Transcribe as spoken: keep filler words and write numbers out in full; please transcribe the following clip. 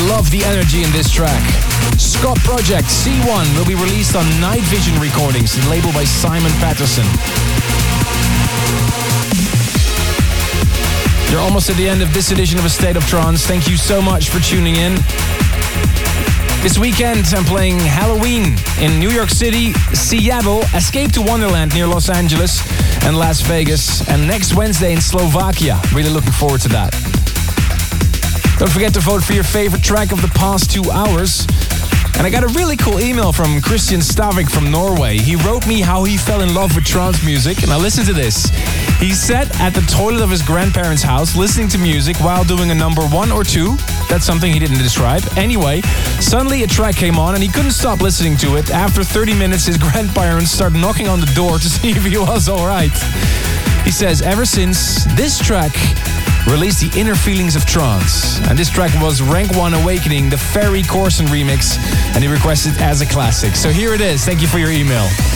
love the energy in this track. Scott Project C one will be released on Night Vision Recordings, labeled by Simon Patterson. You're almost at the end of this edition of A State of Trance. Thank you so much for tuning in. This weekend I'm playing Halloween in New York City, Seattle, Escape to Wonderland near Los Angeles, and Las Vegas, and next Wednesday in Slovakia. Really looking forward to that. Don't forget to vote for your favorite track of the past two hours. And I got a really cool email from Christian Stavik from Norway. He wrote me how he fell in love with trance music. And now listen to this. He sat at the toilet of his grandparents' house listening to music while doing a number one or two. That's something he didn't describe. Anyway, suddenly a track came on and he couldn't stop listening to it. After thirty minutes, his grandparents started knocking on the door to see if he was all right. He says, ever since this track released the inner feelings of trance. And this track was Rank one Awakening, the Ferry Corson remix, and he requested it as a classic. So here it is. Thank you for your email.